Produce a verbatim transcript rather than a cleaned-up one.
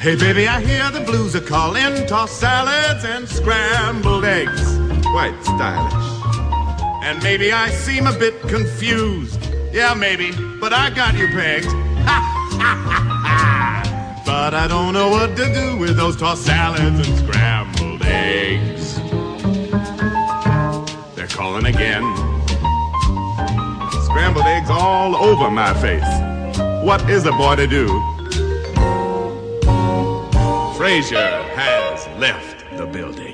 Hey baby, I hear the blues are calling, tossed salads and scrambled eggs. Quite stylish. And maybe I seem a bit confused. Yeah, maybe, but I got you pegged. But I don't know what to do with those tossed salads and scrambled eggs. They're calling again. Scrambled eggs all over my face. What is a boy to do? Frazier has left the building.